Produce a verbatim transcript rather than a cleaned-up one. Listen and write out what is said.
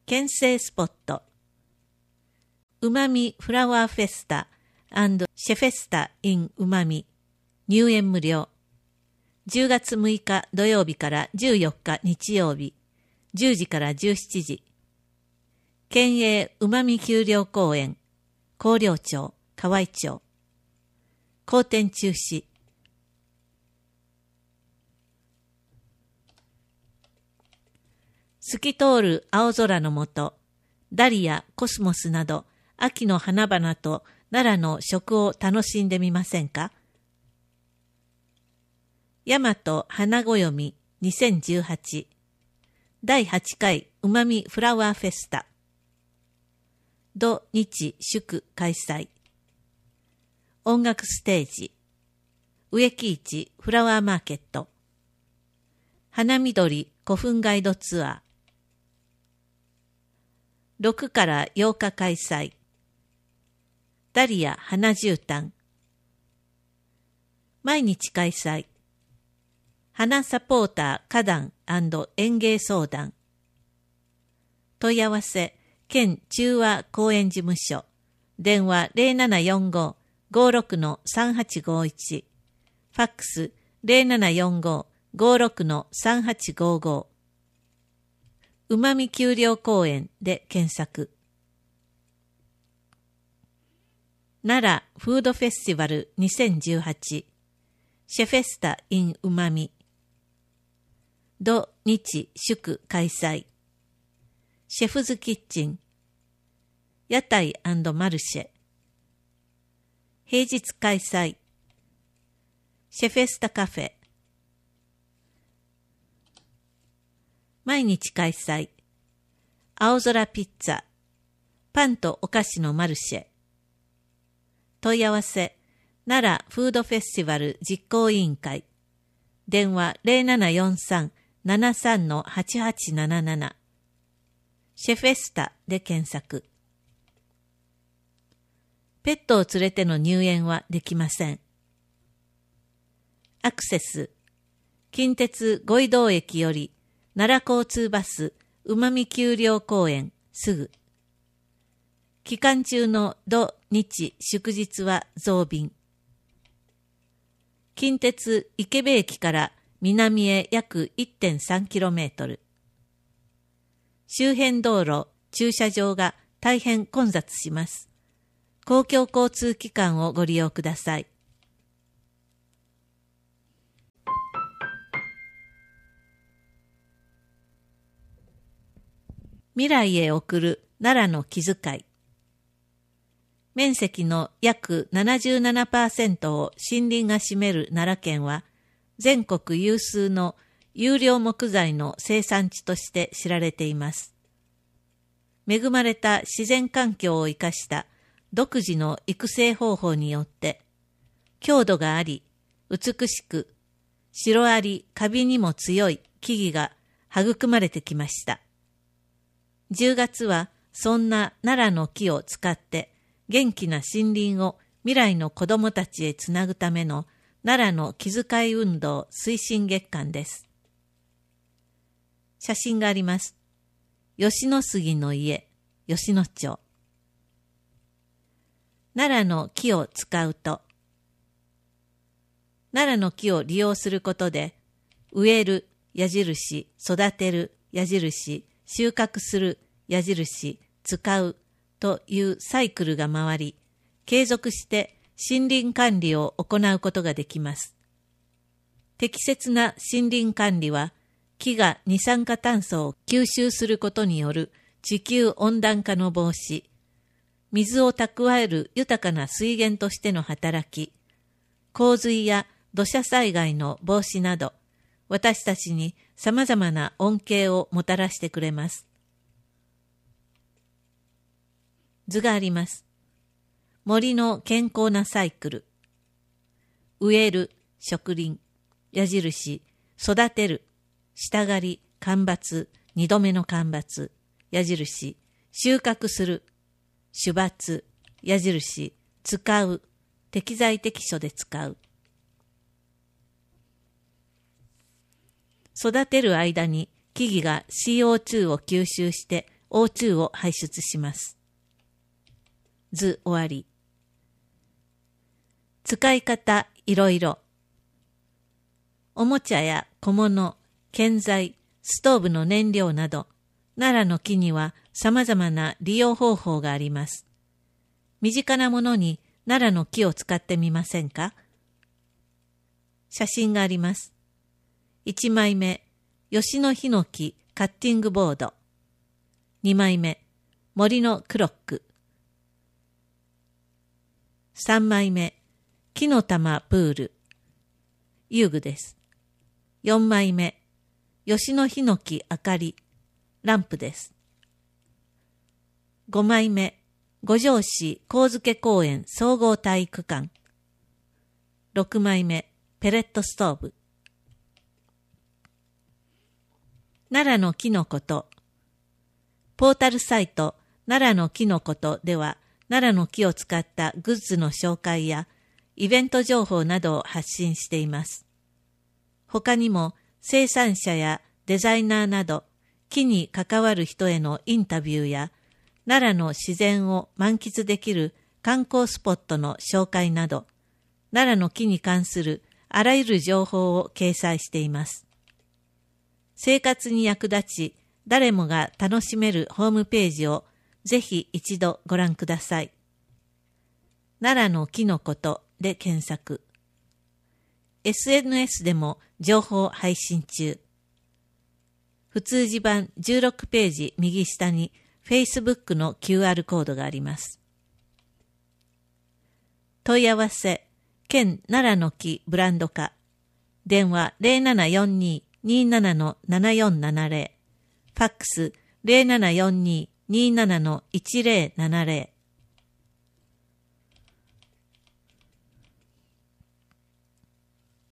県政スポット、うまみフラワーフェスタ&シェフェスタ in うまみ、入園無料。じゅうがつむいか土曜日からじゅうよっか日曜日、じゅうじからじゅうしちじ。県営うまみ丘陵公園、広陵町、河合町。公展中止。透き通る青空の下、ダリア、コスモスなど、秋の花々と奈良の食を楽しんでみませんか？大和花暦にせんじゅうはちだいはちかいうまみフラワーフェスタ。土日祝開催。音楽ステージ。植木市フラワーマーケット。花緑古墳ガイドツアー。ろくからようか開催。ダリア花絨毯。毎日開催。花サポーター花壇&園芸相談。問い合わせ、県中和公園事務所。電話 ゼロななよんごーごーろくのさんはちごーいち。ファックス ゼロななよんごーごーろくのさんはちごーごー。うまみ丘陵公園で検索。奈良フードフェスティバルにせんじゅうはちシェフェスタ in うまみ。土日祝開催。シェフズキッチン。屋台&マルシェ。平日開催。シェフェスタカフェ。毎日開催。青空ピッツァ。パンとお菓子のマルシェ。問い合わせ、奈良フードフェスティバル実行委員会。電話 ゼロななよんさんななさんのはちはちなななな。シェフェスタで検索。ペットを連れての入園はできません。アクセス。近鉄五井道駅より奈良交通バスうまみ丘陵公園すぐ。期間中の土日祝日は増便。近鉄池部駅から南へ約 いってんさんキロメートル。周辺道路、駐車場が大変混雑します。公共交通機関をご利用ください。未来へ送る奈良の気遣い。面積の約 ななじゅうななパーセント を森林が占める奈良県は、全国有数の優良木材の生産地として知られています。恵まれた自然環境を生かした独自の育成方法によって、強度があり、美しく、シロアリ、カビにも強い木々が育まれてきました。じゅうがつはそんな奈良の木を使って元気な森林を未来の子どもたちへつなぐための奈良の気遣い運動推進月間です。写真があります。吉野杉の家、吉野町。奈良の木を使うと、奈良の木を利用することで、植える、矢印、育てる、矢印、収穫する、矢印、使うというサイクルが回り、継続して森林管理を行うことができます。適切な森林管理は、木が二酸化炭素を吸収することによる地球温暖化の防止、水を蓄える豊かな水源としての働き、洪水や土砂災害の防止など、私たちに様々な恩恵をもたらしてくれます。図があります。森の健康なサイクル。植える、植林、矢印、育てる、下刈り、間伐、二度目の間伐、矢印、収穫する、種伐、矢印、使う、適材適所で使う。育てる間に木々が シーオーツー を吸収してオーツー を排出します。図終わり。使い方いろいろ。おもちゃや小物、建材、ストーブの燃料など、奈良の木には様々な利用方法があります。身近なものに奈良の木を使ってみませんか？写真があります。いちまいめ、吉野ヒノキカッティングボード。にまいめ、森のクロック。さんまいめ、木の玉プール。遊具です。よんまいめ、吉野ヒノキ明かり。ランプです。ごまいめ、五条市上野公園総合体育館。ろくまいめ、ペレットストーブ。奈良の木のこと。ポータルサイト奈良の木のことでは、奈良の木を使ったグッズの紹介やイベント情報などを発信しています。他にも生産者やデザイナーなど木に関わる人へのインタビューや奈良の自然を満喫できる観光スポットの紹介など、奈良の木に関するあらゆる情報を掲載しています。生活に役立ち、誰もが楽しめるホームページをぜひ一度ご覧ください。奈良の木のことで検索。エスエヌエス でも情報配信中。普通字版じゅうろくページ右下に Facebook の キューアール コードがあります。問い合わせ、県奈良の木ブランド化。電話 ゼロななよんに にーなな のななよんななゼロ。ファックス ゼロななよんに にーなな のいちゼロななゼロ。